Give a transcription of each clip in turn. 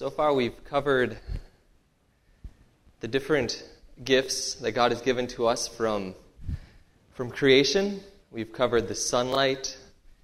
So far we've covered the different gifts that God has given to us from creation. We've covered the sunlight,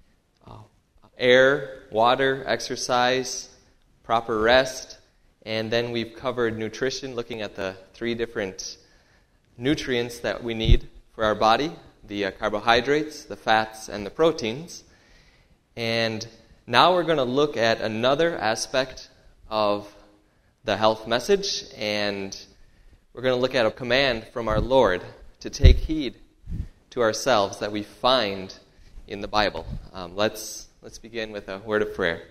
air, water, exercise, proper rest, and then we've covered nutrition, looking at the 3 different nutrients that we need for our body, the carbohydrates, the fats, and the proteins. And now we're going to look at another aspect of the health message, and we're going to look at a command from our Lord to take heed to ourselves that we find in the Bible. Let's begin with a word of prayer.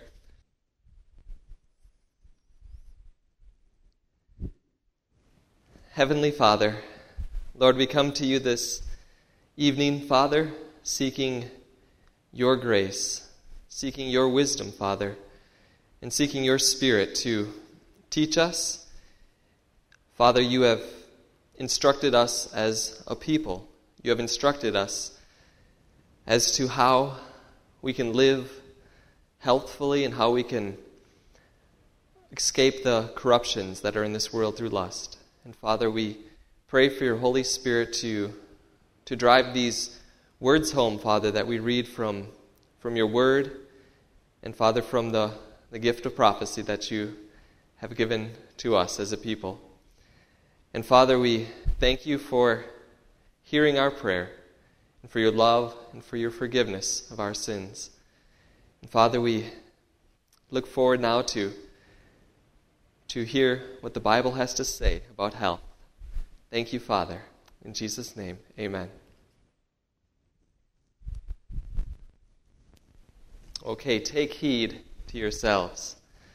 Heavenly Father, Lord, we come to you this evening, Father, seeking your grace, seeking your wisdom, Father, and seeking your Spirit to teach us. Father, you have instructed us as a people. You have instructed us as to how we can live healthfully and how we can escape the corruptions that are in this world through lust. And Father, we pray for your Holy Spirit to drive these words home, Father, that we read from your word, and Father, from the gift of prophecy that you have given to us as a people. And Father, we thank you for hearing our prayer, and for your love, and for your forgiveness of our sins. And Father, we look forward now to hear what the Bible has to say about health. Thank you, Father. In Jesus' name, amen. Okay, take heed to yourselves.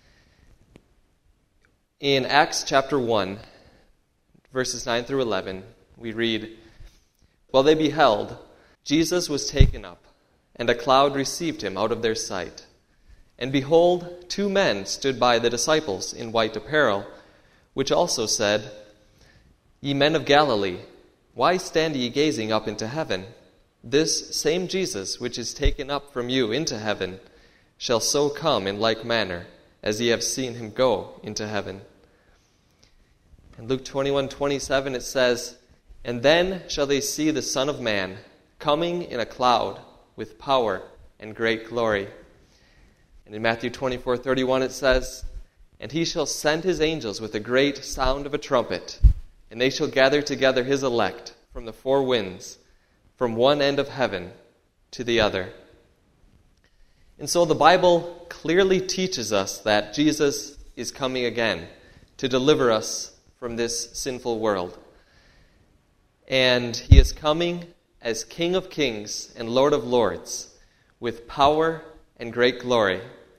In Acts chapter 1, verses 9 through 11, we read, "While they beheld, Jesus was taken up, and a cloud received him out of their sight. And behold, 2 men stood by the disciples in white apparel, which also said, Ye men of Galilee, why stand ye gazing up into heaven? This same Jesus, which is taken up from you into heaven, shall so come in like manner as ye have seen him go into heaven." In Luke 21:27 it says, "And then shall they see the Son of Man coming in a cloud with power and great glory." And in Matthew 24:31 it says, "And he shall send his angels with a great sound of a trumpet, and they shall gather together his elect from the 4 winds, from one end of heaven to the other." And so the Bible clearly teaches us that Jesus is coming again to deliver us from this sinful world. And he is coming as King of Kings and Lord of Lords, with power and great glory.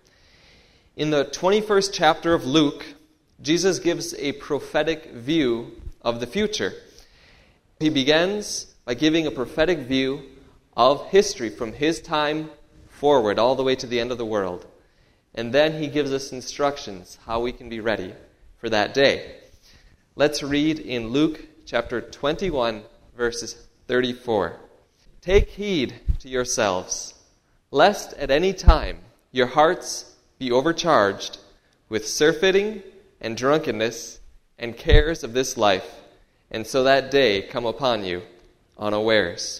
In the 21st chapter of Luke, Jesus gives a prophetic view of the future. He begins by giving a prophetic view of history from his time forward all the way to the end of the world. And then he gives us instructions how we can be ready for that day. Let's read in Luke chapter 21, verses 34. "Take heed to yourselves, lest at any time your hearts be overcharged with surfeiting and drunkenness and cares of this life, and so that day come upon you unawares."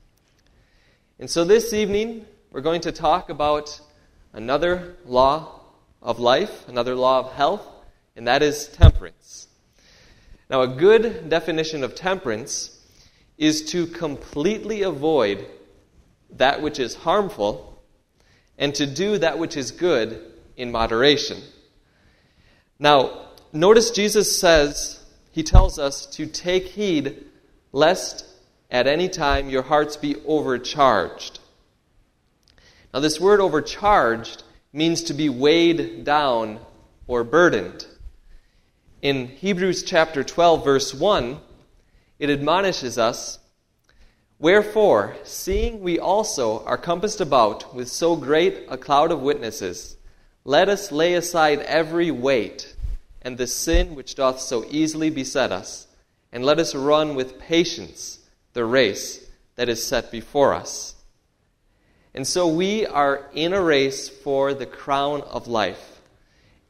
And so this evening, we're going to talk about another law of life, another law of health, and that is temperance. Now, a good definition of temperance is to completely avoid that which is harmful and to do that which is good in moderation. Now, notice Jesus says, he tells us to take heed lest at any time your hearts be overcharged. Now, this word overcharged means to be weighed down or burdened. In Hebrews chapter 12, verse 1, it admonishes us, "Wherefore, seeing we also are compassed about with so great a cloud of witnesses, let us lay aside every weight and the sin which doth so easily beset us, and let us run with patience the race that is set before us." And so we are in a race for the crown of life.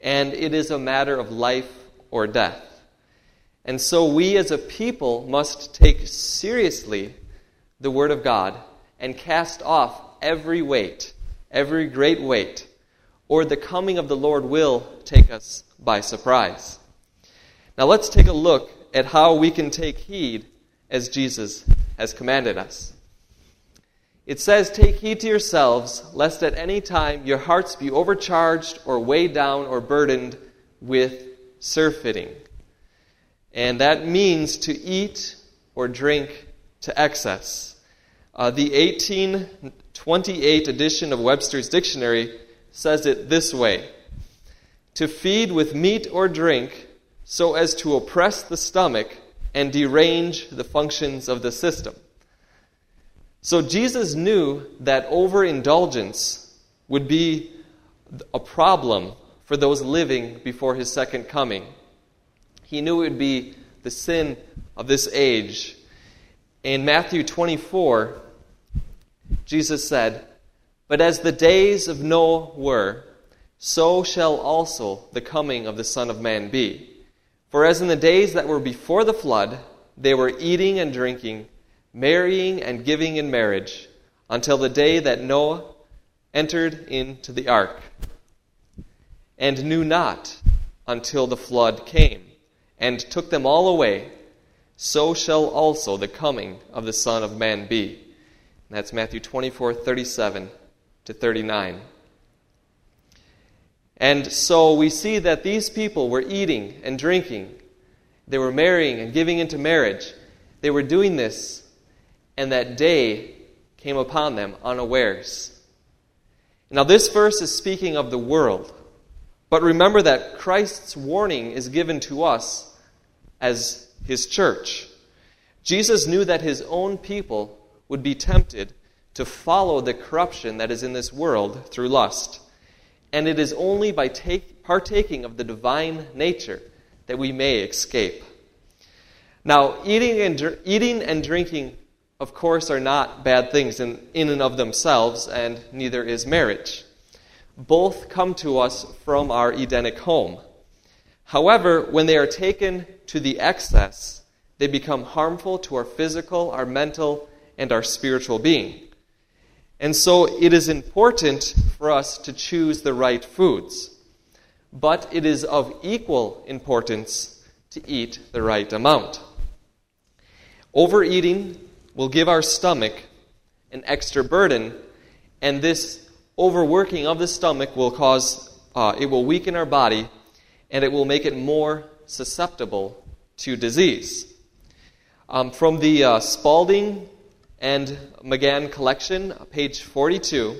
and it is a matter of life or death. And so we as a people must take seriously the Word of God and cast off every weight, every great weight, or the coming of the Lord will take us by surprise. Now let's take a look at how we can take heed as Jesus has commanded us. It says, "Take heed to yourselves, lest at any time your hearts be overcharged or weighed down or burdened with surfeiting." And that means to eat or drink to excess. The 1828 edition of Webster's Dictionary says it this way: "To feed with meat or drink so as to oppress the stomach and derange the functions of the system." So Jesus knew that overindulgence would be a problem for those living before his second coming. He knew it would be the sin of this age. In Matthew 24, Jesus said, "But as the days of Noah were, so shall also the coming of the Son of Man be. For as in the days that were before the flood, they were eating and drinking, marrying and giving in marriage, until the day that Noah entered into the ark, and knew not until the flood came, and took them all away, so shall also the coming of the Son of Man be." And that's Matthew 24:37 to 39. And so we see that these people were eating and drinking. They were marrying and giving into marriage. They were doing this, and that day came upon them unawares. Now this verse is speaking of the world. But remember that Christ's warning is given to us as his church. Jesus knew that his own people would be tempted to follow the corruption that is in this world through lust. And it is only by partaking of the divine nature that we may escape. Now, eating and drinking, of course, are not bad things in and of themselves, and neither is marriage. Both come to us from our Edenic home. However, when they are taken to the excess, they become harmful to our physical, our mental, and our spiritual being. And so it is important for us to choose the right foods. But it is of equal importance to eat the right amount. Overeating will give our stomach an extra burden, and this overworking of the stomach will it will weaken our body, and it will make it more susceptible to disease. From the Spalding and McGann collection, page 42,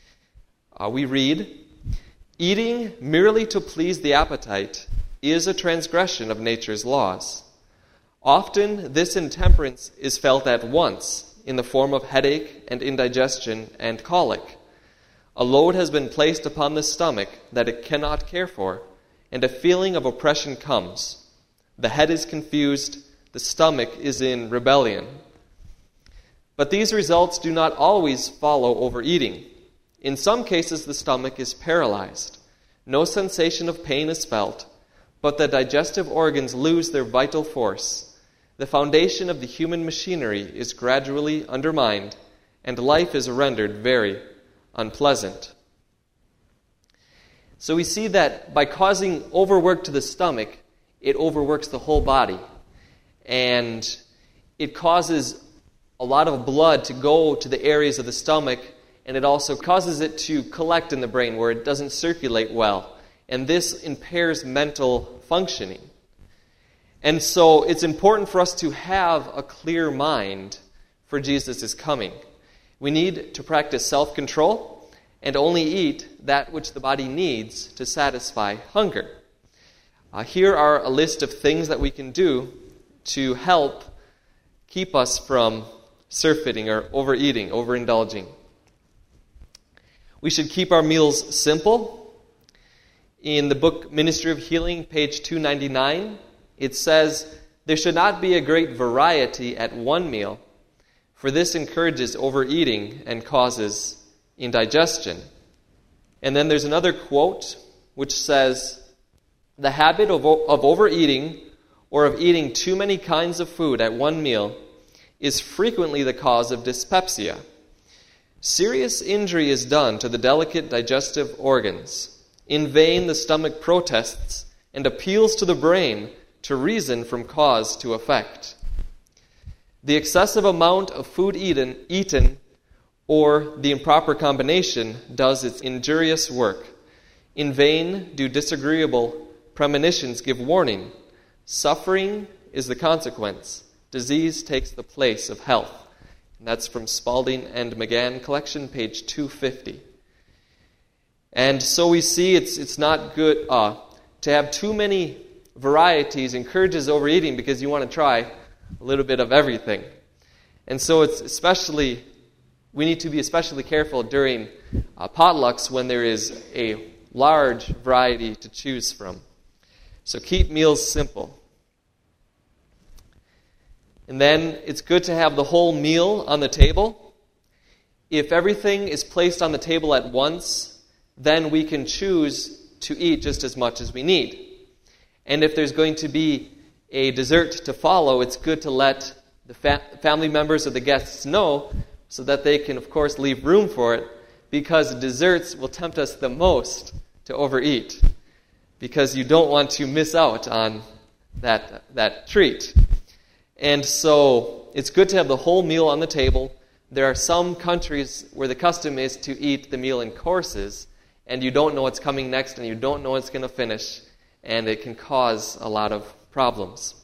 we read, "Eating merely to please the appetite is a transgression of nature's laws. Often this intemperance is felt at once in the form of headache and indigestion and colic. A load has been placed upon the stomach that it cannot care for, and a feeling of oppression comes. The head is confused, the stomach is in rebellion. But these results do not always follow overeating. In some cases, the stomach is paralyzed. No sensation of pain is felt, but the digestive organs lose their vital force. The foundation of the human machinery is gradually undermined, and life is rendered very unpleasant." So we see that by causing overwork to the stomach, it overworks the whole body. And it causes a lot of blood to go to the areas of the stomach, and it also causes it to collect in the brain where it doesn't circulate well. And this impairs mental functioning. And so it's important for us to have a clear mind for Jesus' coming. We need to practice self-control and only eat that which the body needs to satisfy hunger. Here are a list of things that we can do to help keep us from surfeiting or overeating, overindulging. We should keep our meals simple. In the book Ministry of Healing, page 299, it says, "There should not be a great variety at one meal, for this encourages overeating and causes indigestion." And then there's another quote which says, The habit of overeating or of eating too many kinds of food at one meal is frequently the cause of dyspepsia. Serious injury is done to the delicate digestive organs. In vain the stomach protests and appeals to the brain to reason from cause to effect. The excessive amount of food eaten or the improper combination does its injurious work. In vain do disagreeable premonitions give warning. Suffering is the consequence. Disease takes the place of health. And that's from Spalding and McGann collection, page 250. And so we see it's not good to have too many varieties encourages overeating because you want to try a little bit of everything. And so we need to be especially careful during potlucks when there is a large variety to choose from. So keep meals simple. And then it's good to have the whole meal on the table. If everything is placed on the table at once, then we can choose to eat just as much as we need. And if there's going to be a dessert to follow, it's good to let the family members or the guests know so that they can, of course, leave room for it, because desserts will tempt us the most to overeat, because you don't want to miss out on that treat. And so it's good to have the whole meal on the table. There are some countries where the custom is to eat the meal in courses, and you don't know what's coming next, and you don't know what's going to finish, and it can cause a lot of problems.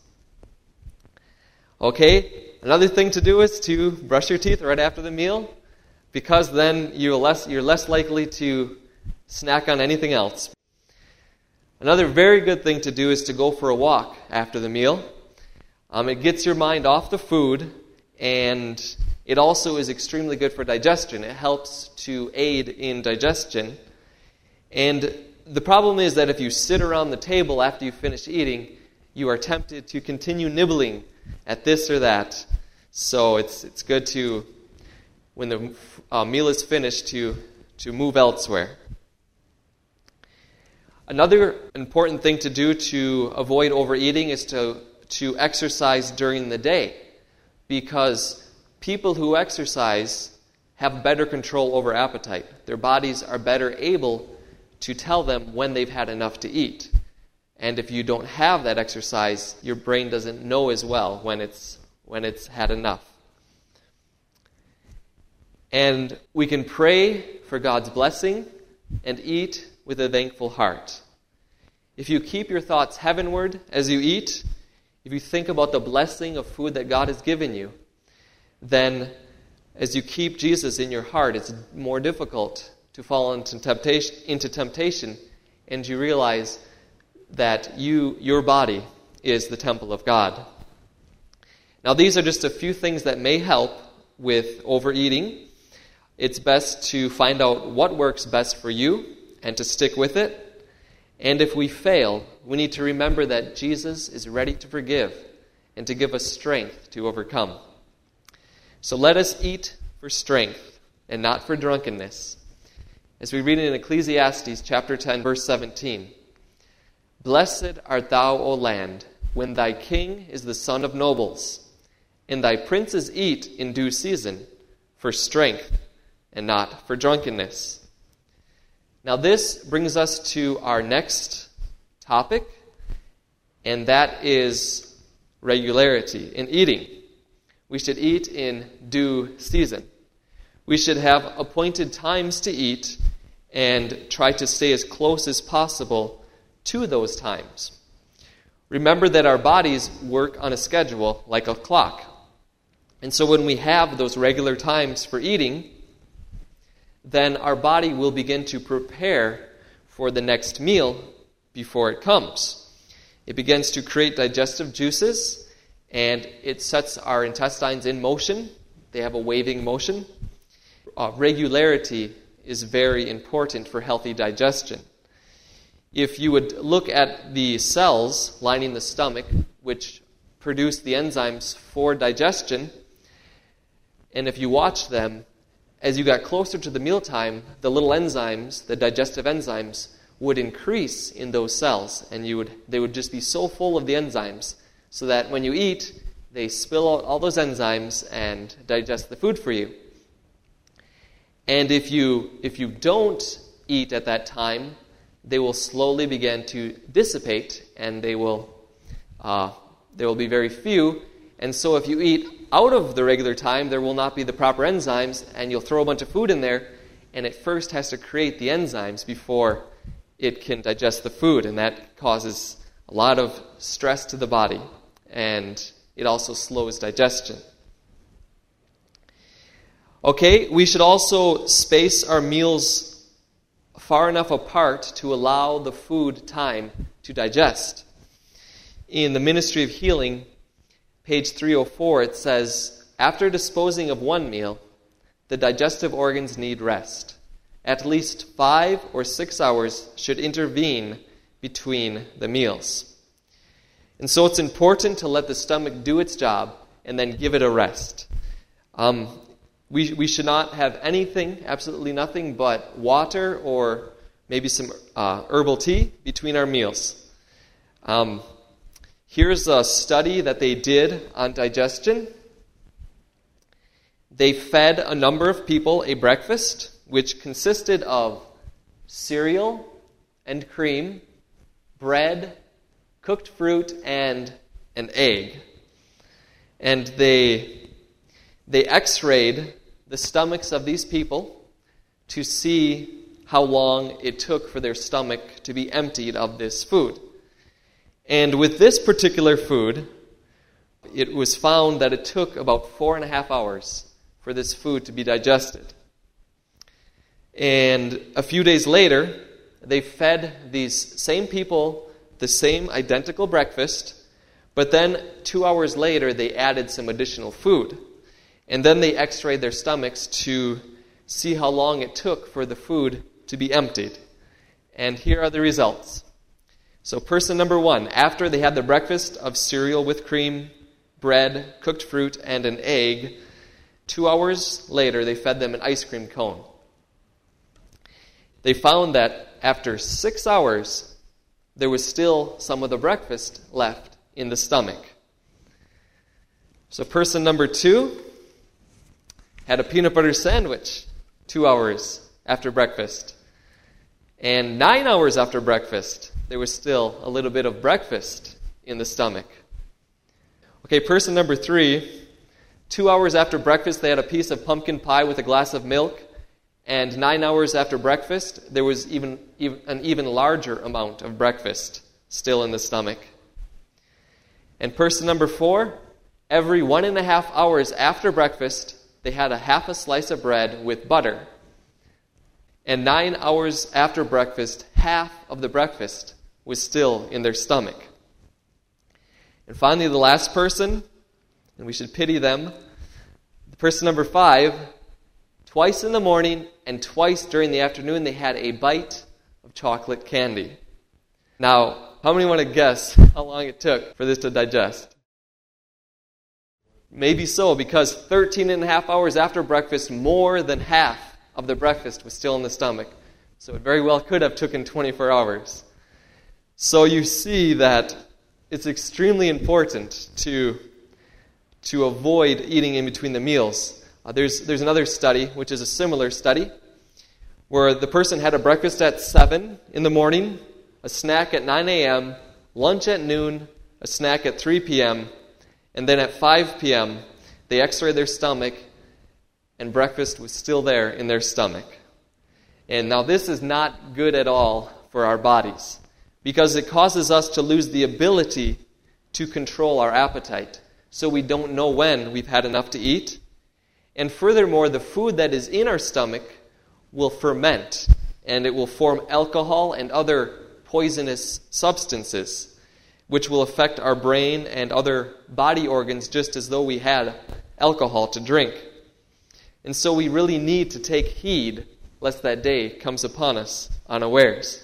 Okay, another thing to do is to brush your teeth right after the meal, because then you're less likely to snack on anything else. Another very good thing to do is to go for a walk after the meal. It gets your mind off the food, and it also is extremely good for digestion. It helps to aid in digestion. And the problem is that if you sit around the table after you finish eating, you are tempted to continue nibbling at this or that. So it's good to, when the meal is finished, to move elsewhere. Another important thing to do to avoid overeating is to exercise during the day, because people who exercise have better control over appetite. Their bodies are better able to tell them when they've had enough to eat. And if you don't have that exercise, your brain doesn't know as well when it's had enough. And we can pray for God's blessing and eat with a thankful heart. If you keep your thoughts heavenward as you eat, if you think about the blessing of food that God has given you, then as you keep Jesus in your heart, it's more difficult to fall into temptation, and you realize that your body is the temple of God. Now, these are just a few things that may help with overeating. It's best to find out what works best for you and to stick with it. And if we fail, we need to remember that Jesus is ready to forgive and to give us strength to overcome. So let us eat for strength and not for drunkenness. As we read in Ecclesiastes chapter 10, verse 17, "Blessed art thou, O land, when thy king is the son of nobles, and thy princes eat in due season, for strength and not for drunkenness." Now this brings us to our next topic, and that is regularity in eating. We should eat in due season. We should have appointed times to eat and try to stay as close as possible to those times. Remember that our bodies work on a schedule like a clock. And so when we have those regular times for eating, then our body will begin to prepare for the next meal before it comes. It begins to create digestive juices, and it sets our intestines in motion. They have a waving motion. Regularity is very important for healthy digestion. If you would look at the cells lining the stomach, which produce the enzymes for digestion, and if you watch them, as you got closer to the mealtime, the little enzymes, the digestive enzymes, would increase in those cells, and they would just be so full of the enzymes, so that when you eat, they spill out all those enzymes and digest the food for you. And if you don't eat at that time, they will slowly begin to dissipate, and there will be very few. And so if you eat out of the regular time, there will not be the proper enzymes, and you'll throw a bunch of food in there, and it first has to create the enzymes before it can digest the food, and that causes a lot of stress to the body, and it also slows digestion. Okay, we should also space our meals far enough apart to allow the food time to digest. In the Ministry of Healing, page 304, it says, after disposing of one meal, the digestive organs need rest. At least 5 or 6 hours should intervene between the meals. And so it's important to let the stomach do its job and then give it a rest. We should not have anything, absolutely nothing, but water or maybe some herbal tea between our meals. Here's a study that they did on digestion. They fed a number of people a breakfast, which consisted of cereal and cream, bread, cooked fruit, and an egg. And they x-rayed the stomachs of these people to see how long it took for their stomach to be emptied of this food. And with this particular food, it was found that it took about 4.5 hours for this food to be digested. And a few days later, they fed these same people the same identical breakfast, but then 2 hours later, they added some additional food. And then they x-rayed their stomachs to see how long it took for the food to be emptied. And here are the results. So person number 1, after they had the breakfast of cereal with cream, bread, cooked fruit, and an egg, 2 hours later, they fed them an ice cream cone. They found that after 6 hours, there was still some of the breakfast left in the stomach. So person number 2 had a peanut butter sandwich 2 hours after breakfast. And 9 hours after breakfast, there was still a little bit of breakfast in the stomach. Okay, person number 3, 2 hours after breakfast, they had a piece of pumpkin pie with a glass of milk. And 9 hours after breakfast, there was an even larger amount of breakfast still in the stomach. And person number 4, every 1.5 hours after breakfast, they had a half a slice of bread with butter. And 9 hours after breakfast, half of the breakfast was still in their stomach. And finally, the last person, and we should pity them, person number 5, twice in the morning and twice during the afternoon, they had a bite of chocolate candy. Now, how many want to guess how long it took for this to digest? Maybe so, because 13.5 hours after breakfast, more than half of the breakfast was still in the stomach. So it very well could have taken 24 hours. So you see that it's extremely important to avoid eating in between the meals. There's another study, which is a similar study, where the person had a breakfast at 7 in the morning, a snack at 9 a.m., lunch at noon, a snack at 3 p.m., and then at 5 p.m., they x-rayed their stomach, and breakfast was still there in their stomach. And now this is not good at all for our bodies, because it causes us to lose the ability to control our appetite, so we don't know when we've had enough to eat. And furthermore, the food that is in our stomach will ferment, and it will form alcohol and other poisonous substances, which will affect our brain and other body organs just as though we had alcohol to drink. And so we really need to take heed lest that day comes upon us unawares.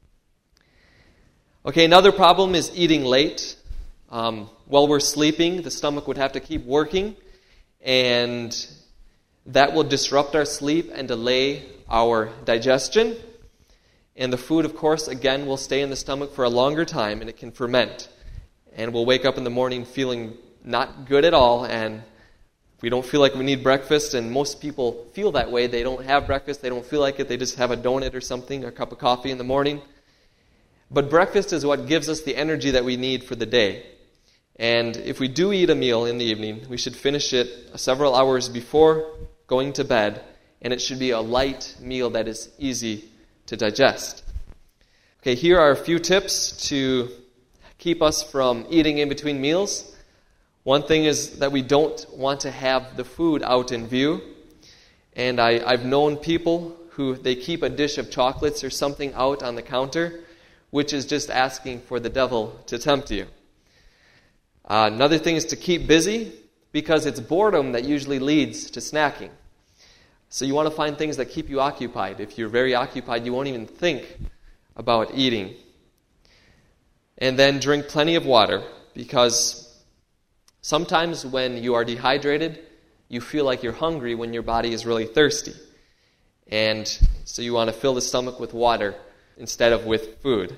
Okay, another problem is eating late. While we're sleeping, the stomach would have to keep working, and that will disrupt our sleep and delay our digestion. And the food, of course, again, will stay in the stomach for a longer time, and it can ferment. And we'll wake up in the morning feeling not good at all, and we don't feel like we need breakfast, and most people feel that way. They don't have breakfast, they don't feel like it, they just have a donut or something, or a cup of coffee in the morning. But breakfast is what gives us the energy that we need for the day. And if we do eat a meal in the evening, we should finish it several hours before going to bed, and it should be a light meal that is easy to digest. Okay, here are a few tips to keep us from eating in between meals. One thing is that we don't want to have the food out in view. And I've known people who they keep a dish of chocolates or something out on the counter, which is just asking for the devil to tempt you. Another thing is to keep busy, because it's boredom that usually leads to snacking. So you want to find things that keep you occupied. If you're very occupied, you won't even think about eating. And then drink plenty of water, because sometimes when you are dehydrated, you feel like you're hungry when your body is really thirsty. And so you want to fill the stomach with water instead of with food.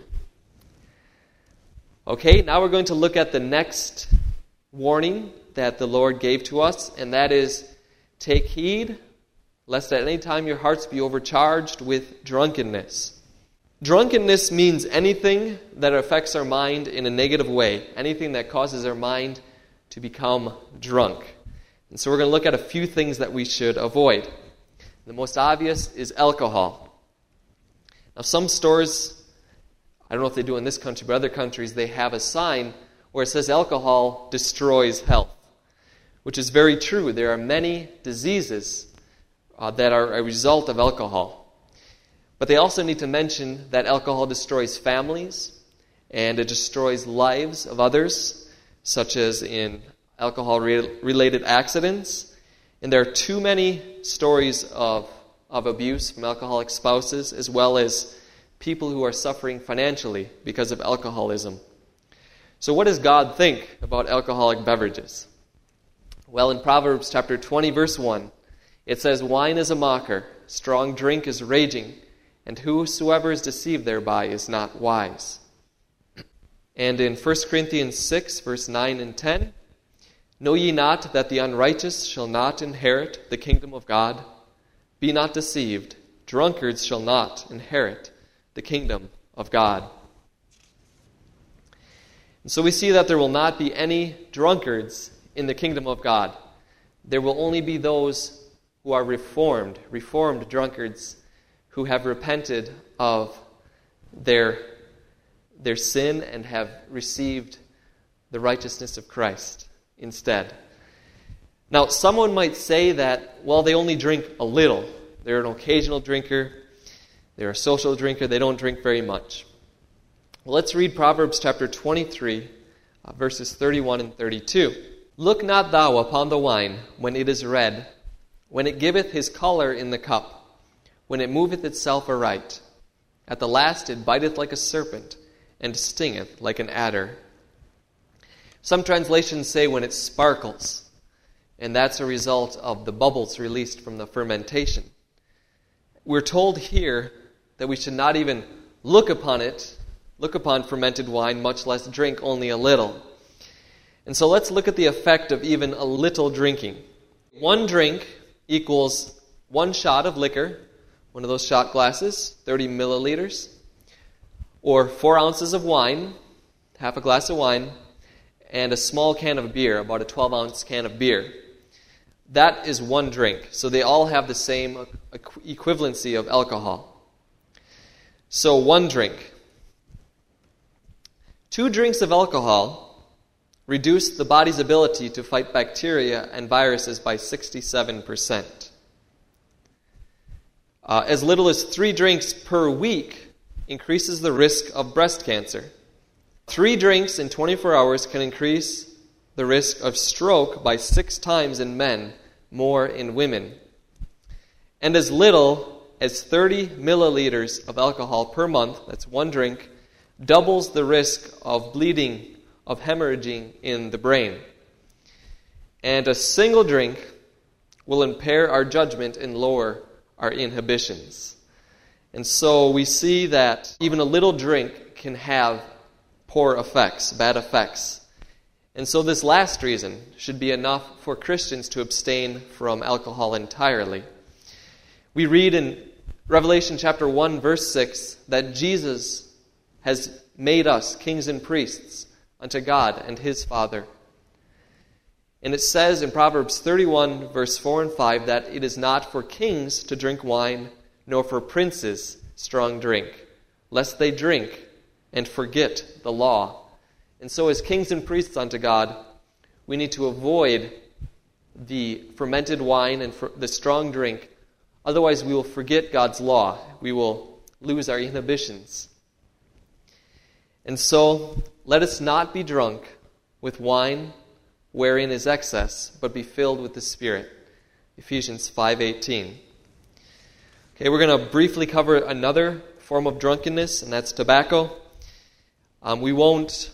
Okay, now we're going to look at the next warning that the Lord gave to us, and that is, take heed lest at any time your hearts be overcharged with drunkenness. Drunkenness means anything that affects our mind in a negative way, anything that causes our mind to become drunk. And so we're going to look at a few things that we should avoid. The most obvious is alcohol. Now some stores, I don't know if they do in this country, but other countries, they have a sign where it says alcohol destroys health, which is very true. There are many diseases that are a result of alcohol. But they also need to mention that alcohol destroys families, and it destroys lives of others, such as in alcohol-related accidents. And there are too many stories of abuse from alcoholic spouses, as well as people who are suffering financially because of alcoholism. So what does God think about alcoholic beverages? Well, in Proverbs chapter 20, verse 1, it says, "Wine is a mocker, strong drink is raging, and whosoever is deceived thereby is not wise." And in 1 Corinthians 6, verse 9 and 10, "Know ye not that the unrighteous shall not inherit the kingdom of God? Be not deceived, drunkards shall not inherit the kingdom of God." And so we see that there will not be any drunkards in the kingdom of God. There will only be those who are reformed drunkards who have repented of their sin and have received the righteousness of Christ instead. Now, someone might say that, well, they only drink a little. They're an occasional drinker. They're a social drinker. They don't drink very much. Well, let's read Proverbs chapter 23, verses 31 and 32. "Look not thou upon the wine when it is red, when it giveth his color in the cup, when it moveth itself aright. At the last it biteth like a serpent, and stingeth like an adder." Some translations say when it sparkles, and that's a result of the bubbles released from the fermentation. We're told here that we should not even look upon fermented wine, much less drink only a little. And so let's look at the effect of even a little drinking. One drink equals one shot of liquor, one of those shot glasses, 30 milliliters, or 4 ounces of wine, half a glass of wine, and a small can of beer, about a 12-ounce can of beer. That is one drink. So they all have the same equivalency of alcohol. So one drink. 2 drinks of alcohol reduce the body's ability to fight bacteria and viruses by 67%. As little as 3 drinks per week increases the risk of breast cancer. 3 drinks in 24 hours can increase the risk of stroke by 6 times in men, more in women. And as little as 30 milliliters of alcohol per month, that's one drink, doubles the risk of bleeding, of hemorrhaging in the brain. And a single drink will impair our judgment and lower our inhibitions. And so we see that even a little drink can have poor effects, bad effects. And so this last reason should be enough for Christians to abstain from alcohol entirely. We read in Revelation chapter 1, verse 6, that Jesus has made us kings and priests unto God and His Father. And it says in Proverbs 31, verse 4 and 5, that it is not for kings to drink wine, nor for princes strong drink, lest they drink and forget the law. And so as kings and priests unto God, we need to avoid the fermented wine and the strong drink. Otherwise, we will forget God's law. We will lose our inhibitions. And so, let us not be drunk with wine wherein is excess, but be filled with the Spirit. Ephesians 5:18. Okay, we're going to briefly cover another form of drunkenness, and that's tobacco. We won't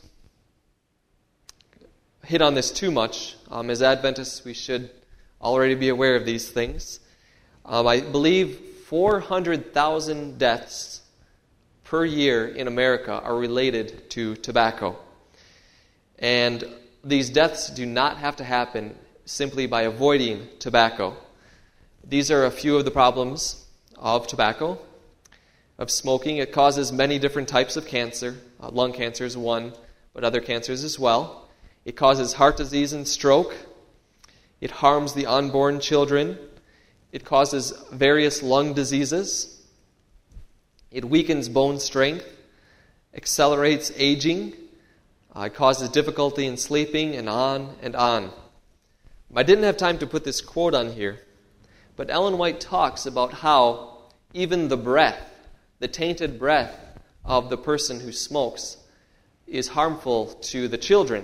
hit on this too much. As Adventists, we should already be aware of these things. I believe 400,000 deaths per year in America are related to tobacco. And these deaths do not have to happen simply by avoiding tobacco. These are a few of the problems of tobacco, of smoking. It causes many different types of cancer. Lung cancer is one, but other cancers as well. It causes heart disease and stroke. It harms the unborn children. It causes various lung diseases. It weakens bone strength, accelerates aging. It causes difficulty in sleeping, and on and on. I didn't have time to put this quote on here, but Ellen White talks about how even the breath, the tainted breath of the person who smokes, is harmful to the children.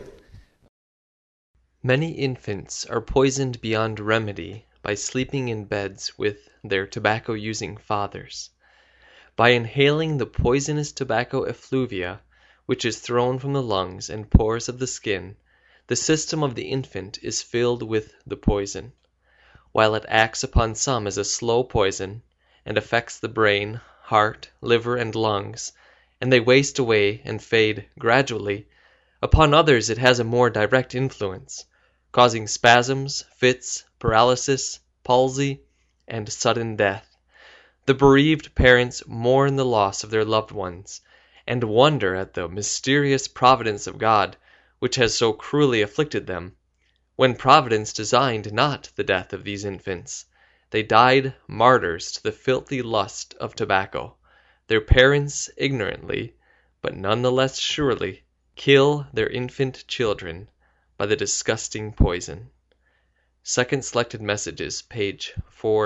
Many infants are poisoned beyond remedy by sleeping in beds with their tobacco-using fathers. By inhaling the poisonous tobacco effluvia, which is thrown from the lungs and pores of the skin, the system of the infant is filled with the poison. While it acts upon some as a slow poison, and affects the brain, heart, liver, and lungs, and they waste away and fade gradually, upon others it has a more direct influence, causing spasms, fits, paralysis, palsy, and sudden death. The bereaved parents mourn the loss of their loved ones, and wonder at the mysterious providence of God, which has so cruelly afflicted them, when Providence designed not the death of these infants. They died martyrs to the filthy lust of tobacco. Their parents ignorantly, but none the less surely, kill their infant children by the disgusting poison. Second Selected Messages, page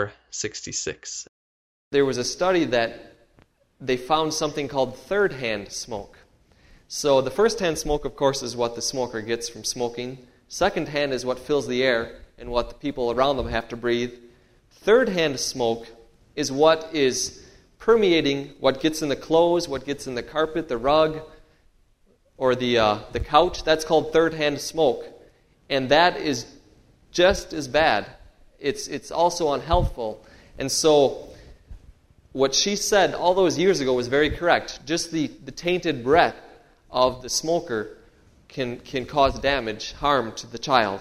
466. There was a study that they found something called third-hand smoke. So the first-hand smoke, of course, is what the smoker gets from smoking. Second-hand is what fills the air and what the people around them have to breathe. Third-hand smoke is what is permeating what gets in the clothes, what gets in the carpet, the rug, or the couch. That's called third-hand smoke. And that is just as bad. It's also unhealthful. And so what she said all those years ago was very correct. Just the tainted breath of the smoker can cause damage, harm to the child.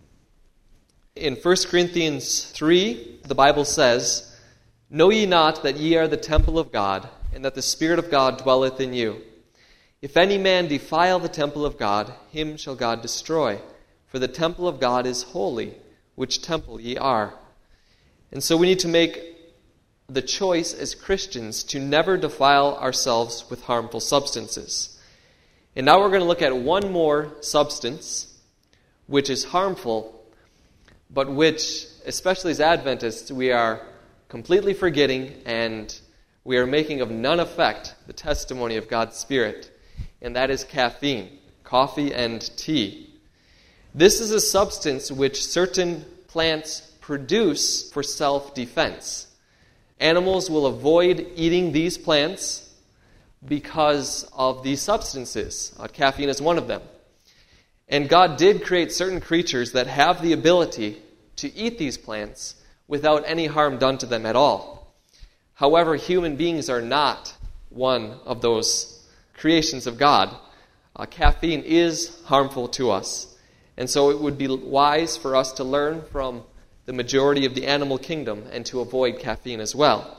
In 1 Corinthians 3, the Bible says, "Know ye not that ye are the temple of God, and that the Spirit of God dwelleth in you? If any man defile the temple of God, him shall God destroy. For the temple of God is holy, which temple ye are." And so we need to make the choice as Christians to never defile ourselves with harmful substances. And now we're going to look at one more substance which is harmful, but which, especially as Adventists, we are completely forgetting, and we are making of none effect the testimony of God's Spirit. And that is caffeine, coffee and tea. This is a substance which certain plants produce for self-defense. Animals will avoid eating these plants because of these substances. Caffeine is one of them. And God did create certain creatures that have the ability to eat these plants without any harm done to them at all. However, human beings are not one of those creations of God. Caffeine is harmful to us. And so it would be wise for us to learn from the majority of the animal kingdom and to avoid caffeine as well.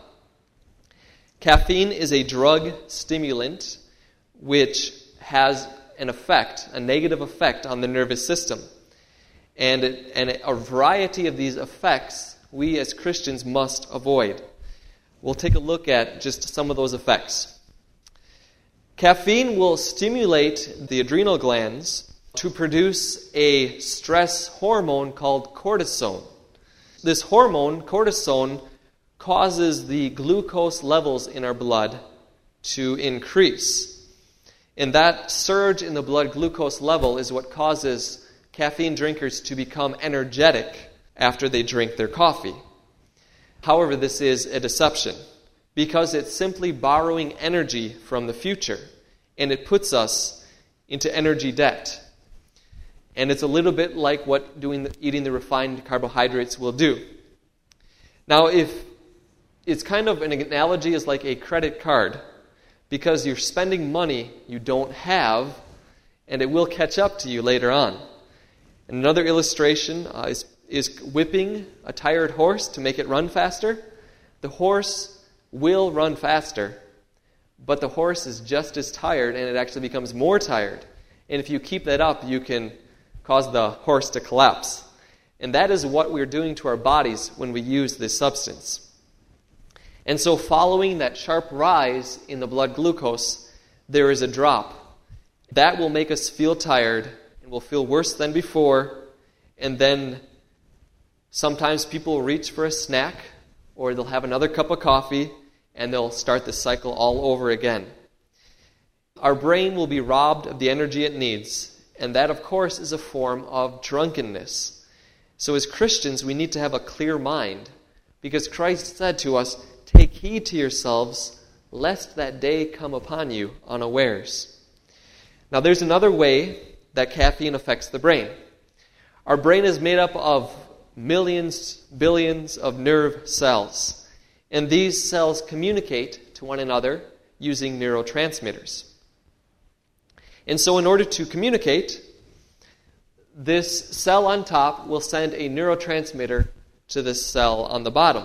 Caffeine is a drug stimulant which has an effect, a negative effect on the nervous system. And a variety of these effects we as Christians must avoid. We'll take a look at just some of those effects. Caffeine will stimulate the adrenal glands to produce a stress hormone called cortisone. This hormone, cortisone, causes the glucose levels in our blood to increase. And that surge in the blood glucose level is what causes caffeine drinkers to become energetic after they drink their coffee. However, this is a deception because it's simply borrowing energy from the future, and it puts us into energy debt. And it's a little bit like what eating the refined carbohydrates will do. Now, if it's kind of an analogy is like a credit card, because you're spending money you don't have, and it will catch up to you later on. And another illustration is whipping a tired horse to make it run faster. The horse will run faster, but the horse is just as tired, and it actually becomes more tired. And if you keep that up, you can cause the horse to collapse. And that is what we're doing to our bodies when we use this substance. And so following that sharp rise in the blood glucose, there is a drop. That will make us feel tired, and we'll feel worse than before. And then sometimes people will reach for a snack, or they'll have another cup of coffee, and they'll start the cycle all over again. Our brain will be robbed of the energy it needs, and that, of course, is a form of drunkenness. So as Christians, we need to have a clear mind, because Christ said to us, "Take heed to yourselves, lest that day come upon you unawares." Now, there's another way that caffeine affects the brain. Our brain is made up of millions, billions of nerve cells. And these cells communicate to one another using neurotransmitters. And so in order to communicate, this cell on top will send a neurotransmitter to this cell on the bottom.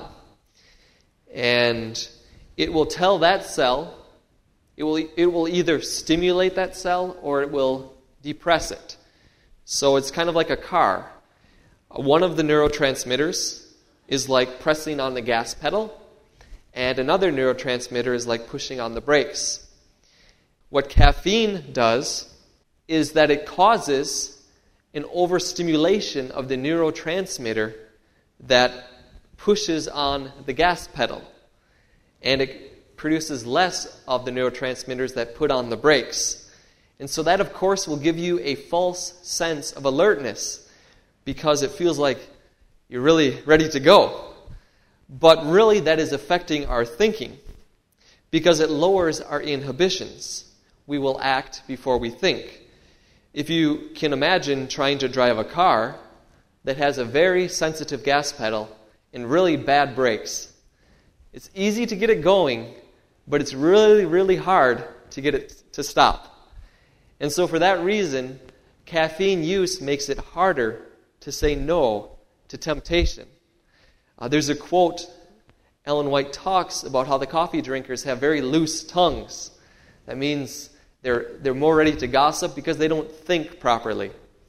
And it will tell that cell, it will either stimulate that cell or it will depress it. So it's kind of like a car. One of the neurotransmitters is like pressing on the gas pedal, and another neurotransmitter is like pushing on the brakes. What caffeine does is that it causes an overstimulation of the neurotransmitter that pushes on the gas pedal. And it produces less of the neurotransmitters that put on the brakes. And so that, of course, will give you a false sense of alertness because it feels like you're really ready to go. But really, that is affecting our thinking because it lowers our inhibitions. We will act before we think. If you can imagine trying to drive a car that has a very sensitive gas pedal and really bad brakes, it's easy to get it going, but it's really, really hard to get it to stop. And so for that reason, caffeine use makes it harder to say no to temptation. There's a quote, Ellen White talks about how the coffee drinkers have very loose tongues. That means they're more ready to gossip because they don't think properly.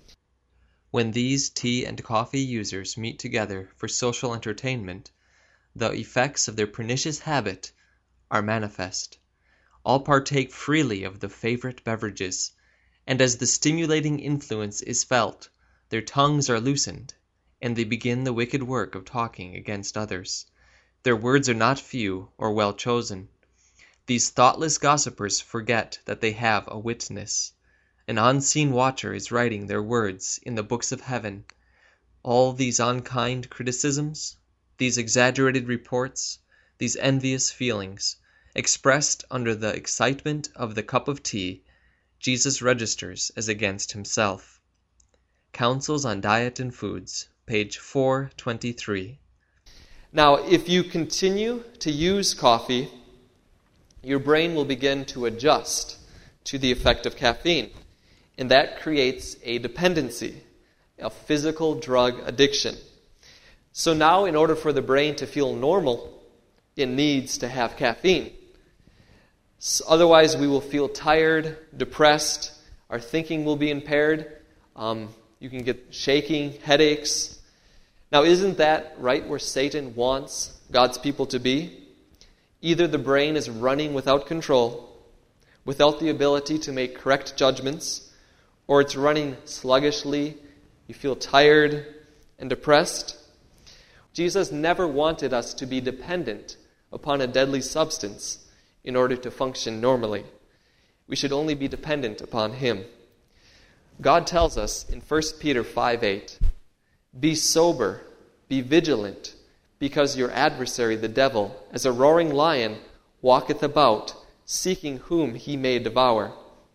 When these tea and coffee users meet together for social entertainment, the effects of their pernicious habit are manifest. All partake freely of the favorite beverages, and as the stimulating influence is felt, their tongues are loosened, and they begin the wicked work of talking against others. Their words are not few or well chosen. These thoughtless gossipers forget that they have a witness. An unseen watcher is writing their words in the books of heaven. All these unkind criticisms, these exaggerated reports, these envious feelings, expressed under the excitement of the cup of tea, Jesus registers as against himself. Counsels on Diet and Foods, page 423. Now, if you continue to use coffee, your brain will begin to adjust to the effect of caffeine, and that creates a dependency, a physical drug addiction. So now, in order for the brain to feel normal, it needs to have caffeine. Otherwise, we will feel tired, depressed, our thinking will be impaired, you can get shaking, headaches. Now, isn't that right where Satan wants God's people to be? Either the brain is running without control, without the ability to make correct judgments, or it's running sluggishly, you feel tired and depressed. Jesus never wanted us to be dependent upon a deadly substance in order to function normally. We should only be dependent upon Him. God tells us in 1 Peter 5:8, "Be sober, be vigilant, because your adversary, the devil, as a roaring lion, walketh about, seeking whom he may devour."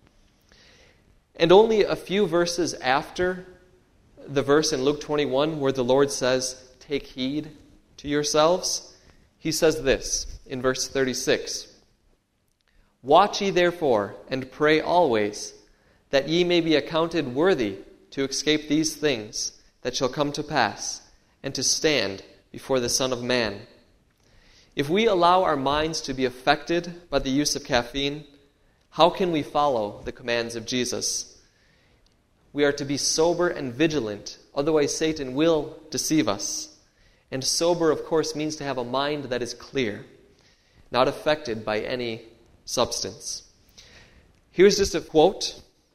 And only a few verses after the verse in Luke 21 where the Lord says, "Take heed to yourselves," He says this in verse 36, "Watch ye therefore, and pray always, that ye may be accounted worthy to escape these things that shall come to pass, and to stand before the Son of Man." If we allow our minds to be affected by the use of caffeine, how can we follow the commands of Jesus? We are to be sober and vigilant, otherwise Satan will deceive us. And sober, of course, means to have a mind that is clear, not affected by any substance. Here's just a quote.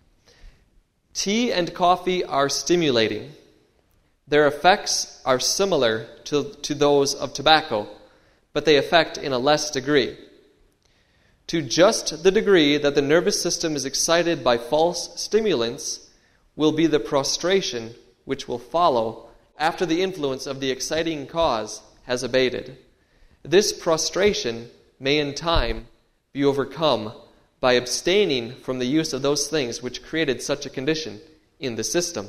"Tea and coffee are stimulating. Their effects are similar to those of tobacco, but they affect in a less degree. To just the degree that the nervous system is excited by false stimulants will be the prostration which will follow after the influence of the exciting cause has abated. This prostration may in time be overcome by abstaining from the use of those things which created such a condition in the system.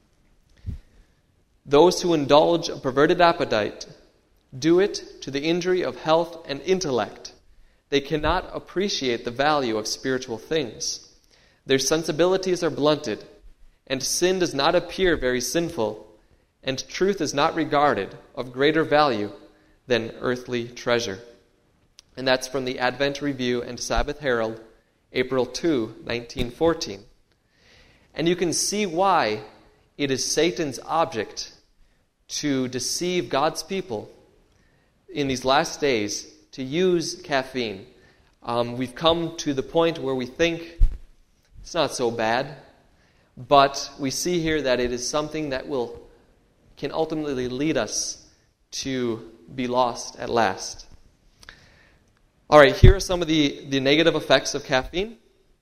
Those who indulge a perverted appetite do it to the injury of health and intellect. They cannot appreciate the value of spiritual things. Their sensibilities are blunted, and sin does not appear very sinful, and truth is not regarded of greater value than earthly treasure." And that's from the Advent Review and Sabbath Herald, April 2, 1914. And you can see why it is Satan's object to deceive God's people in these last days to use caffeine. We've come to the point where we think it's not so bad, but we see here that it is something that can ultimately lead us to be lost at last. All right, here are some of the negative effects of caffeine.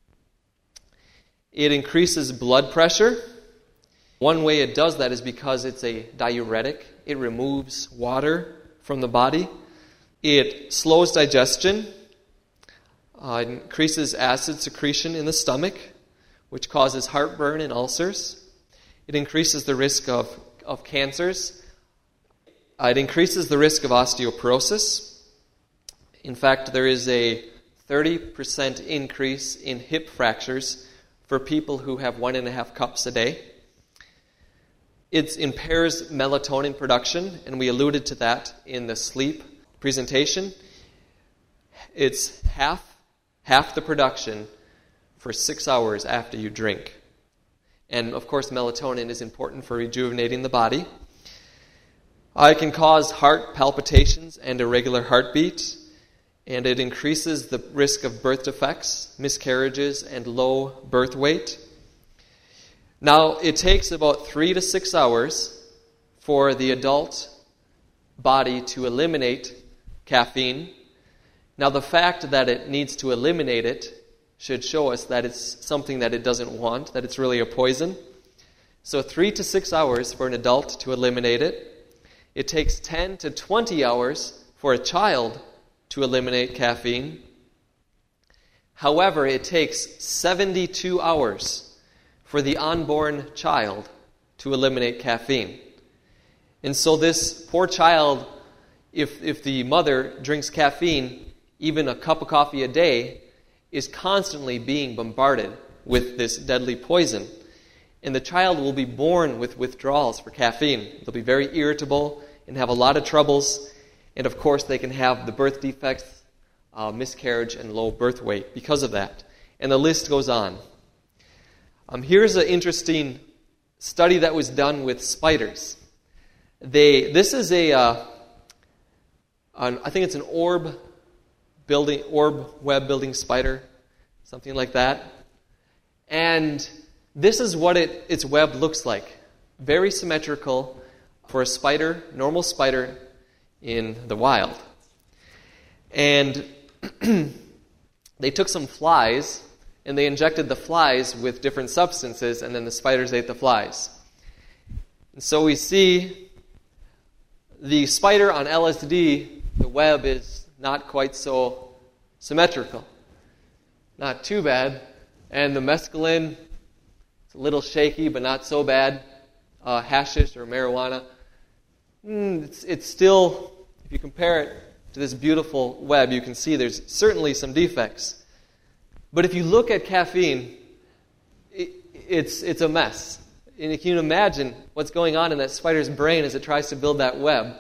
It increases blood pressure. One way it does that is because it's a diuretic. It removes water from the body. It slows digestion. It increases acid secretion in the stomach, which causes heartburn and ulcers. It increases the risk of cancers. It increases the risk of osteoporosis. In fact, there is a 30% increase in hip fractures for people who have 1.5 cups a day. It impairs melatonin production, and we alluded to that in the sleep presentation. It's half the production for 6 hours after you drink. And of course, melatonin is important for rejuvenating the body. It can cause heart palpitations and irregular heartbeat, and it increases the risk of birth defects, miscarriages, and low birth weight. Now, it takes about 3 to 6 hours for the adult body to eliminate caffeine. Now, the fact that it needs to eliminate it should show us that it's something that it doesn't want, that it's really a poison. So 3 to 6 hours for an adult to eliminate it. It takes 10 to 20 hours for a child to eliminate caffeine. However, it takes 72 hours for the unborn child to eliminate caffeine. And so this poor child if the mother drinks caffeine, even a cup of coffee a day, is constantly being bombarded with this deadly poison. And the child will be born with withdrawals for caffeine. They'll be very irritable and have a lot of troubles. And of course, they can have the birth defects, miscarriage, and low birth weight because of that. And the list goes on. Here's an interesting study that was done with spiders. This is I think it's an orb web building spider, something like that. And this is what its web looks like. Very symmetrical for a spider, normal spider in the wild. And they took some flies and they injected the flies with different substances, and then the spiders ate the flies. And so we see the spider on LSD, the web is not quite so symmetrical. Not too bad. And the mescaline, it's a little shaky, but not so bad. Hashish or marijuana, it's still, if you compare it to this beautiful web, you can see there's certainly some defects. But if you look at caffeine, it's a mess. And you can imagine what's going on in that spider's brain as it tries to build that web.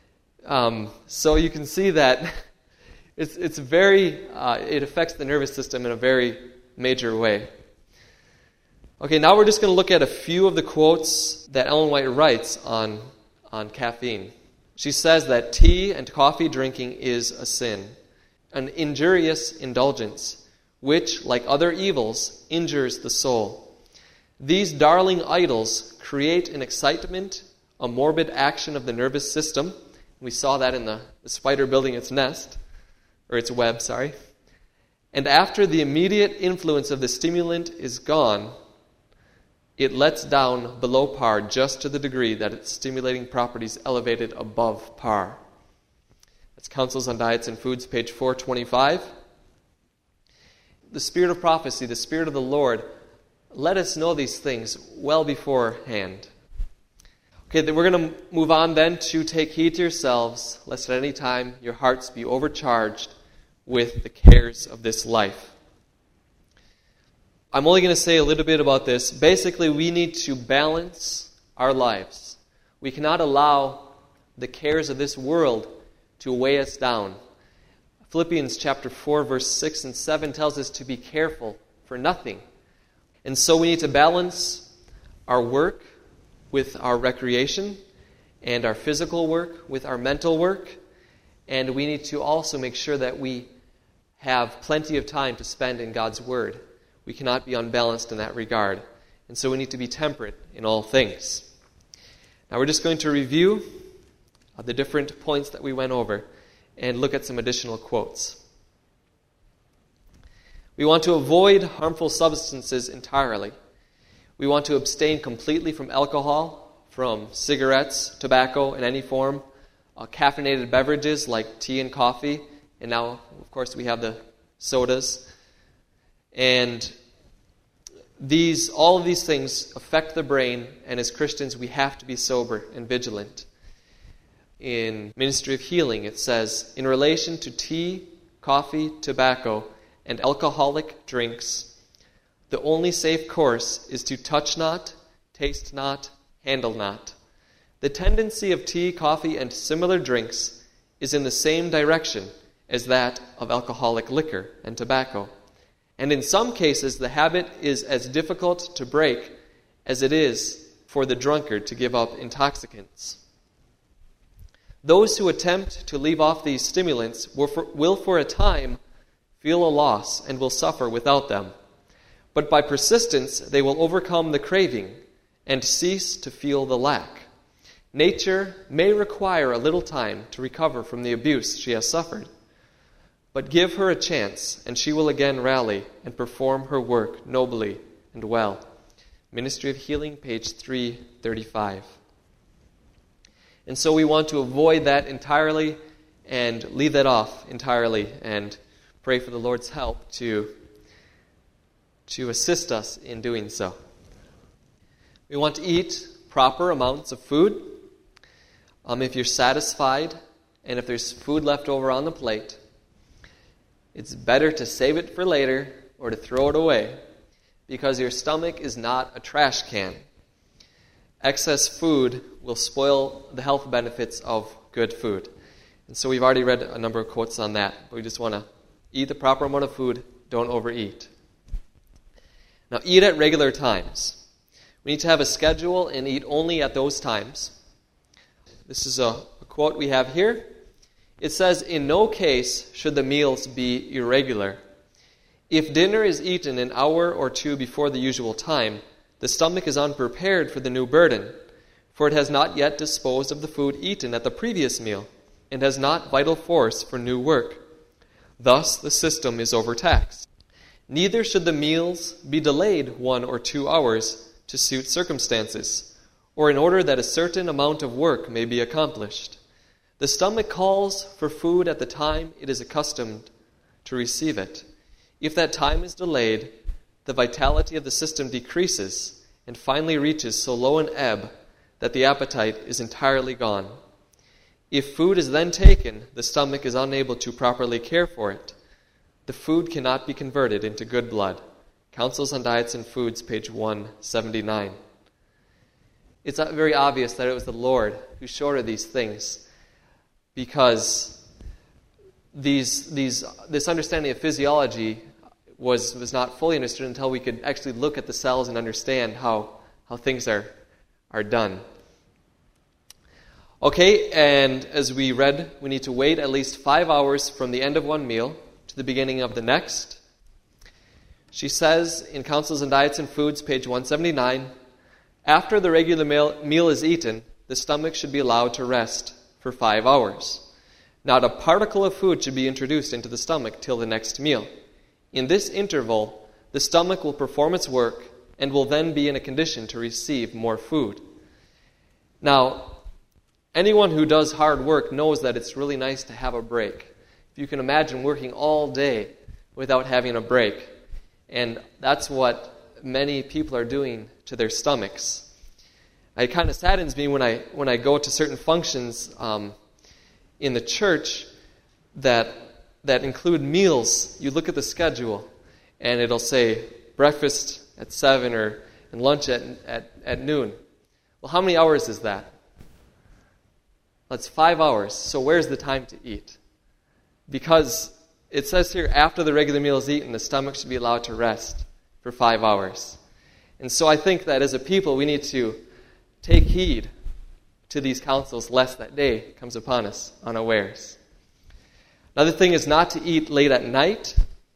So you can see that it affects the nervous system in a very major way. Okay, now we're just going to look at a few of the quotes that Ellen White writes on caffeine. She says that tea and coffee drinking is a sin, an injurious indulgence, which, like other evils, injures the soul. These darling idols create an excitement, a morbid action of the nervous system. We saw that in the spider building its nest, or its web, sorry. And after the immediate influence of the stimulant is gone, it lets down below par just to the degree that its stimulating properties elevated above par. That's Counsels on Diets and Foods, page 425. The spirit of prophecy, the spirit of the Lord, let us know these things well beforehand. Okay, then we're going to move on then to take heed to yourselves, lest at any time your hearts be overcharged with the cares of this life. I'm only going to say a little bit about this. Basically, we need to balance our lives. We cannot allow the cares of this world to weigh us down. Philippians chapter 4, verse 6 and 7 tells us to be careful for nothing. And so we need to balance our work with our recreation and our physical work with our mental work. And we need to also make sure that we have plenty of time to spend in God's Word. We cannot be unbalanced in that regard. And so we need to be temperate in all things. Now we're just going to review the different points that we went over and look at some additional quotes. We want to avoid harmful substances entirely. We want to abstain completely from alcohol, from cigarettes, tobacco in any form, caffeinated beverages like tea and coffee, and now, of course, we have the sodas. And all of these things affect the brain, and as Christians, we have to be sober and vigilant. In Ministry of Healing, it says, in relation to tea, coffee, tobacco, and alcoholic drinks, the only safe course is to touch not, taste not, handle not. The tendency of tea, coffee, and similar drinks is in the same direction as that of alcoholic liquor and tobacco. And in some cases, the habit is as difficult to break as it is for the drunkard to give up intoxicants. Those who attempt to leave off these stimulants will for a time feel a loss and will suffer without them. But by persistence, they will overcome the craving and cease to feel the lack. Nature may require a little time to recover from the abuse she has suffered. But give her a chance, and she will again rally and perform her work nobly and well. Ministry of Healing, page 335. And so we want to avoid that entirely and leave that off entirely and pray for the Lord's help to assist us in doing so. We want to eat proper amounts of food. If you're satisfied and if there's food left over on the plate, it's better to save it for later or to throw it away, because your stomach is not a trash can. Excess food will spoil the health benefits of good food. And so we've already read a number of quotes on that. But we just want to eat the proper amount of food, don't overeat. Now, eat at regular times. We need to have a schedule and eat only at those times. This is a quote we have here. It says, "In no case should the meals be irregular. If dinner is eaten an hour or two before the usual time, the stomach is unprepared for the new burden, for it has not yet disposed of the food eaten at the previous meal, and has not vital force for new work. Thus the system is overtaxed. Neither should the meals be delayed 1 or 2 hours to suit circumstances, or in order that a certain amount of work may be accomplished. The stomach calls for food at the time it is accustomed to receive it. If that time is delayed, the vitality of the system decreases and finally reaches so low an ebb that the appetite is entirely gone. If food is then taken, the stomach is unable to properly care for it. The food cannot be converted into good blood." Counsels on Diets and Foods, page 179. It's very obvious that it was the Lord who showed her these things, because this understanding of physiology was not fully understood until we could actually look at the cells and understand how things are done. Okay, and as we read, we need to wait at least 5 hours from the end of one meal to the beginning of the next. She says in Counsels on Diets and Foods, page 179, after the regular meal is eaten, the stomach should be allowed to rest for 5 hours. Not a particle of food should be introduced into the stomach till the next meal. In this interval, the stomach will perform its work and will then be in a condition to receive more food. Now, anyone who does hard work knows that it's really nice to have a break. If you can imagine working all day without having a break. And that's what many people are doing to their stomachs. It kind of saddens me when I go to certain functions in the church that include meals. You look at the schedule, and it'll say breakfast at 7 and lunch at noon. Well, how many hours is that? That's 5 hours. So where's the time to eat? Because it says here, after the regular meal is eaten, the stomach should be allowed to rest for 5 hours. And so I think that as a people, we need to take heed to these counsels, lest that day comes upon us unawares. Another thing is not to eat late at night.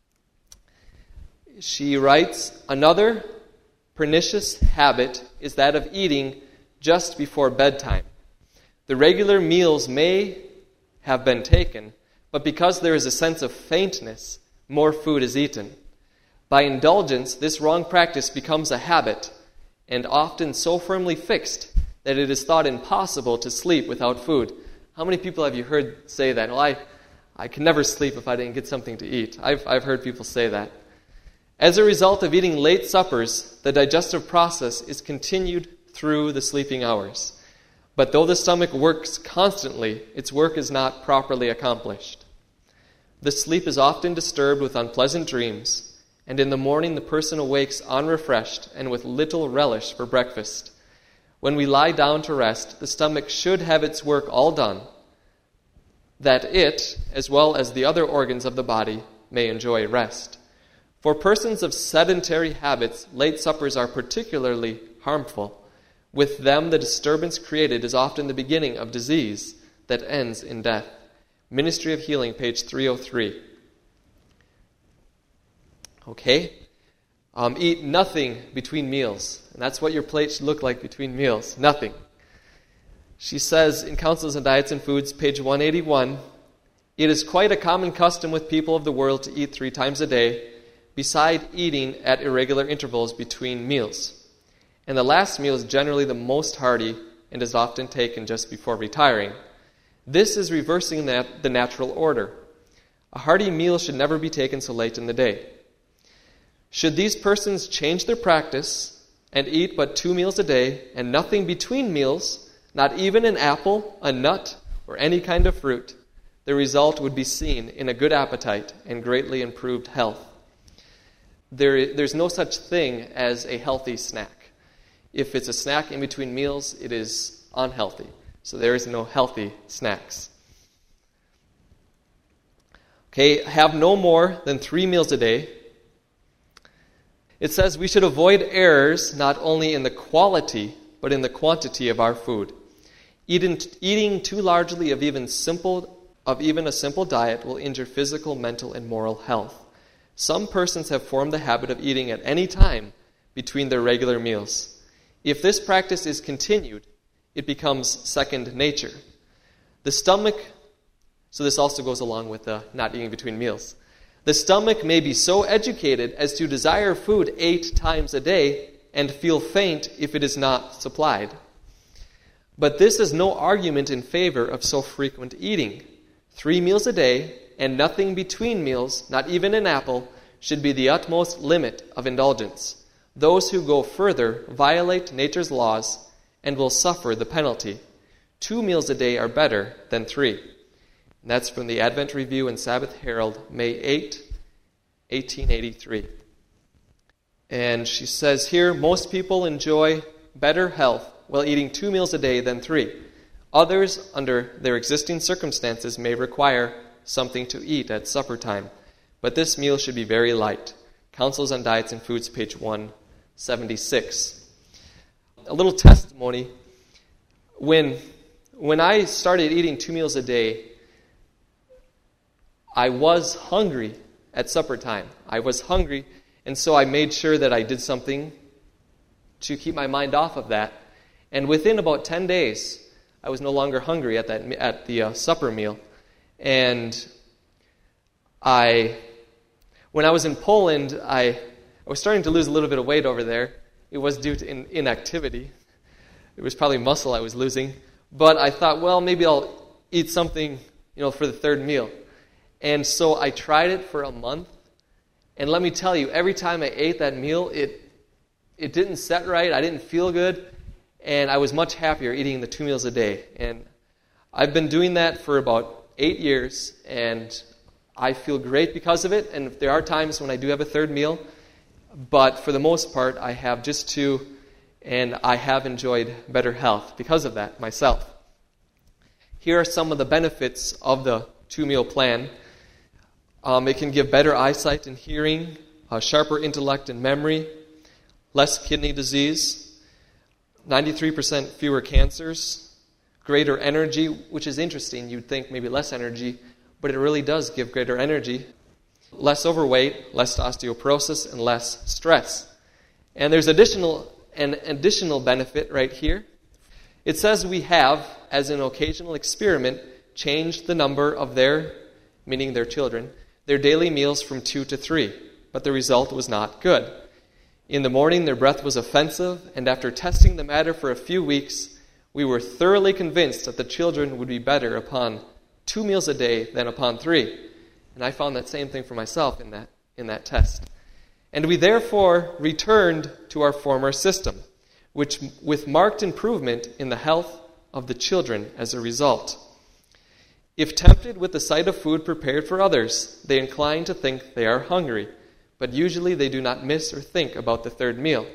She writes, another pernicious habit is that of eating just before bedtime. The regular meals may have been taken, but because there is a sense of faintness, more food is eaten. By indulgence, this wrong practice becomes a habit, and often so firmly fixed that it is thought impossible to sleep without food. How many people have you heard say that? Well, I can never sleep if I didn't get something to eat. I've heard people say that. As a result of eating late suppers, the digestive process is continued through the sleeping hours. But though the stomach works constantly, its work is not properly accomplished. The sleep is often disturbed with unpleasant dreams, and in the morning the person awakes unrefreshed and with little relish for breakfast. When we lie down to rest, the stomach should have its work all done, that it, as well as the other organs of the body, may enjoy rest. For persons of sedentary habits, late suppers are particularly harmful. With them, the disturbance created is often the beginning of disease that ends in death. Ministry of Healing, page 303. Okay. Eat nothing between meals. And that's what your plate should look like between meals. Nothing. She says in Counsels on Diets and Foods, page 181, it is quite a common custom with people of the world to eat 3 times a day, beside eating at irregular intervals between meals. And the last meal is generally the most hearty and is often taken just before retiring. This is reversing the natural order. A hearty meal should never be taken so late in the day. Should these persons change their practice and eat but 2 meals a day and nothing between meals, not even an apple, a nut, or any kind of fruit, the result would be seen in a good appetite and greatly improved health. There's no such thing as a healthy snack. If it's a snack in between meals, it is unhealthy. So there is no healthy snacks. Okay, have no more than 3 meals a day. It says we should avoid errors not only in the quality, but in the quantity of our food. Eating too largely of even a simple diet will injure physical, mental, and moral health. Some persons have formed the habit of eating at any time between their regular meals. If this practice is continued, it becomes second nature. The stomach, so this also goes along with not eating between meals. The stomach may be so educated as to desire food 8 times a day and feel faint if it is not supplied. But this is no argument in favor of so frequent eating. 3 meals a day and nothing between meals, not even an apple, should be the utmost limit of indulgence. Those who go further violate nature's laws and will suffer the penalty. 2 meals a day are better than 3. And that's from the Advent Review and Sabbath Herald, May 8, 1883. And she says here, most people enjoy better health while eating 2 meals a day than 3. Others, under their existing circumstances, may require something to eat at supper time, but this meal should be very light. Counsels on Diets and Foods, page 176. A little testimony. When I started eating 2 meals a day, I was hungry at supper time. I was hungry, and so I made sure that I did something to keep my mind off of that. And within about 10 days, I was no longer hungry at the supper meal. And when I was in Poland, I was starting to lose a little bit of weight over there. It was due to inactivity. It was probably muscle I was losing. But I thought, well, maybe I'll eat something, for the third meal. And so I tried it for a month. And let me tell you, every time I ate that meal, it didn't set right. I didn't feel good. And I was much happier eating the 2 meals a day. And I've been doing that for about 8 years, and I feel great because of it. And there are times when I do have a third meal, but for the most part, I have just 2, and I have enjoyed better health because of that myself. Here are some of the benefits of the 2-meal plan. It can give better eyesight and hearing, sharper intellect and memory, less kidney disease, 93% fewer cancers, greater energy, which is interesting. You'd think maybe less energy, but it really does give greater energy. Less overweight, less osteoporosis, and less stress. And there's an additional benefit right here. It says we have, as an occasional experiment, changed the number of their children, their daily meals from 2 to 3, but the result was not good. In the morning, their breath was offensive, and after testing the matter for a few weeks, we were thoroughly convinced that the children would be better upon 2 meals a day than upon 3. And I found that same thing for myself in that test. And we therefore returned to our former system, which with marked improvement in the health of the children as a result. If tempted with the sight of food prepared for others, they incline to think they are hungry, but usually they do not miss or think about the third meal.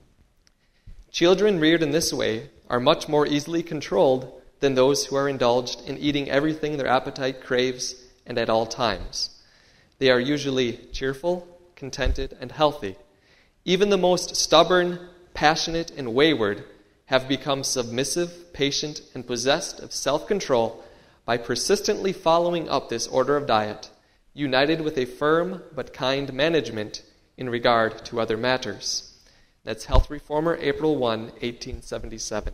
Children reared in this way are much more easily controlled than those who are indulged in eating everything their appetite craves and at all times. They are usually cheerful, contented, and healthy. Even the most stubborn, passionate, and wayward have become submissive, patient, and possessed of self-control by persistently following up this order of diet, united with a firm but kind management in regard to other matters. That's Health Reformer, April 1, 1877.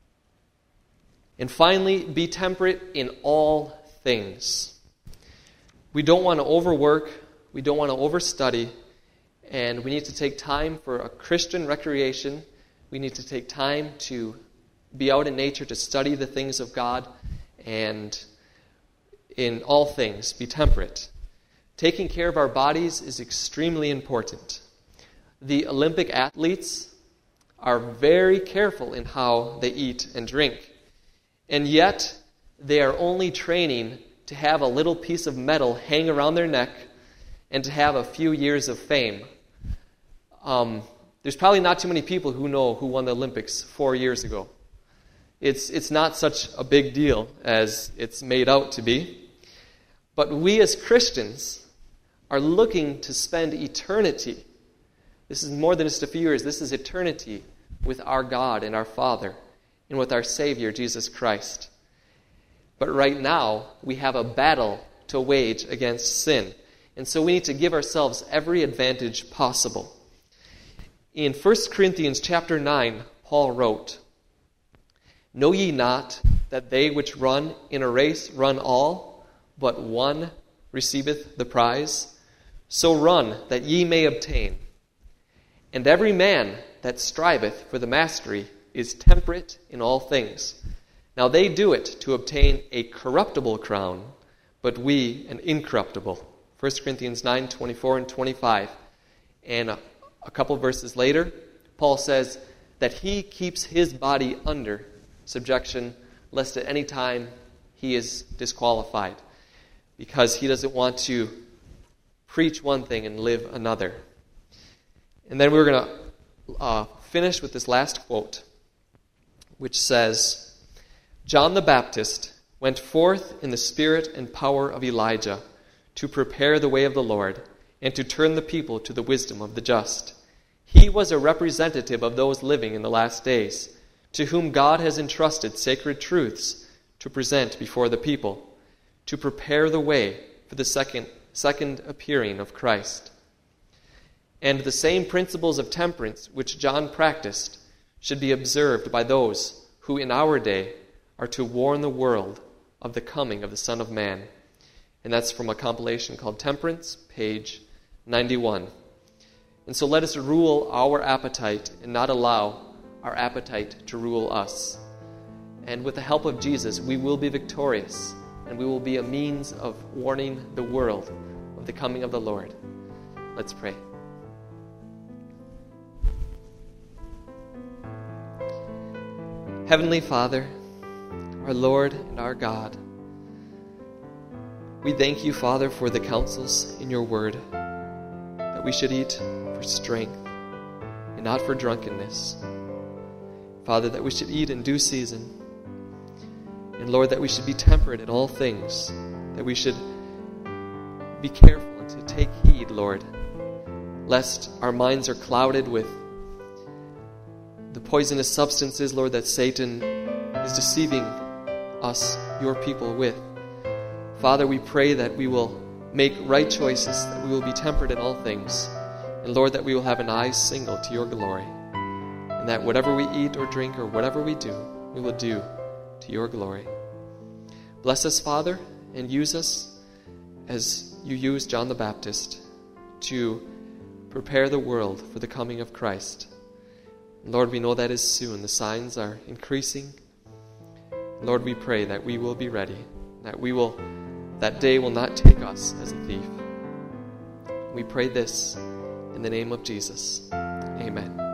And finally, be temperate in all things. We don't want to overwork, we don't want to overstudy, and we need to take time for a Christian recreation. We need to take time to be out in nature, to study the things of God, and in all things, be temperate. Taking care of our bodies is extremely important. The Olympic athletes are very careful in how they eat and drink. And yet, they are only training to have a little piece of metal hang around their neck and to have a few years of fame. There's probably not too many people who know who won the Olympics 4 years ago. It's not such a big deal as it's made out to be. But we as Christians are looking to spend eternity. This is more than just a few years. This is eternity with our God and our Father and with our Savior, Jesus Christ. But right now, we have a battle to wage against sin. And so we need to give ourselves every advantage possible. In 1 Corinthians chapter 9, Paul wrote, "Know ye not that they which run in a race run all, but one receiveth the prize? So run, that ye may obtain. And every man that striveth for the mastery is temperate in all things. Now they do it to obtain a corruptible crown, but we an incorruptible." 1 Corinthians 9, 24 and 25. And a couple verses later, Paul says that he keeps his body under subjection, lest at any time he is disqualified, because he doesn't want to preach one thing and live another. And then we're going to finish with this last quote, which says, "John the Baptist went forth in the spirit and power of Elijah to prepare the way of the Lord and to turn the people to the wisdom of the just. He was a representative of those living in the last days, to whom God has entrusted sacred truths to present before the people, to prepare the way for the second appearing of Christ. And the same principles of temperance which John practiced should be observed by those who in our day are to warn the world of the coming of the Son of Man." And that's from a compilation called Temperance, page 91. And so let us rule our appetite and not allow our appetite to rule us. And with the help of Jesus, we will be victorious, and we will be a means of warning the world of the coming of the Lord. Let's pray. Heavenly Father, our Lord and our God, we thank you, Father, for the counsels in your word, that we should eat for strength and not for drunkenness. Father, that we should eat in due season. And Lord, that we should be temperate in all things, that we should be careful and to take heed, Lord, lest our minds are clouded with the poisonous substances, Lord, that Satan is deceiving us, your people, with. Father, we pray that we will make right choices, that we will be temperate in all things, and Lord, that we will have an eye single to your glory, and that whatever we eat or drink or whatever we do, we will do to your glory. Bless us, Father, and use us as you used John the Baptist to prepare the world for the coming of Christ. Lord, we know that is soon. The signs are increasing. Lord, we pray that we will be ready, that day will not take us as a thief. We pray this in the name of Jesus. Amen.